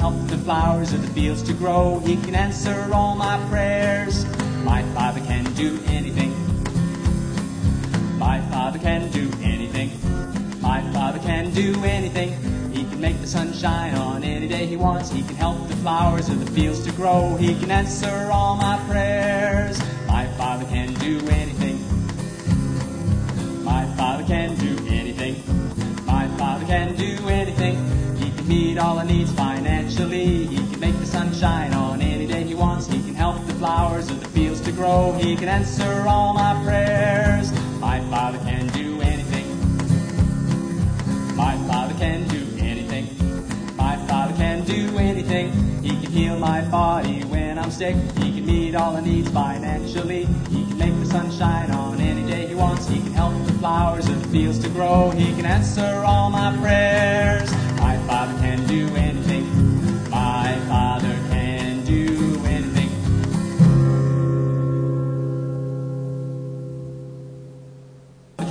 help the flowers of the fields to grow. He can answer all my prayers. My Father can do anything. My Father can do anything. My Father can do anything. He can make the sun shine on any day he wants. He can help the flowers of the fields to grow. He can answer all my prayers. My Father can do anything. My Father can do anything. My Father can do anything. He can meet all our needs financially. He can make the sun shine on any day he wants. He can help the flowers of the fields to grow. He can answer all my prayers. My Father can do anything. My Father can do anything. My Father can do anything. He can heal my body when I'm sick. He can meet all the needs financially. He can make the sun shine on any day he wants. He can help the flowers of the fields to grow. He can answer all my prayers.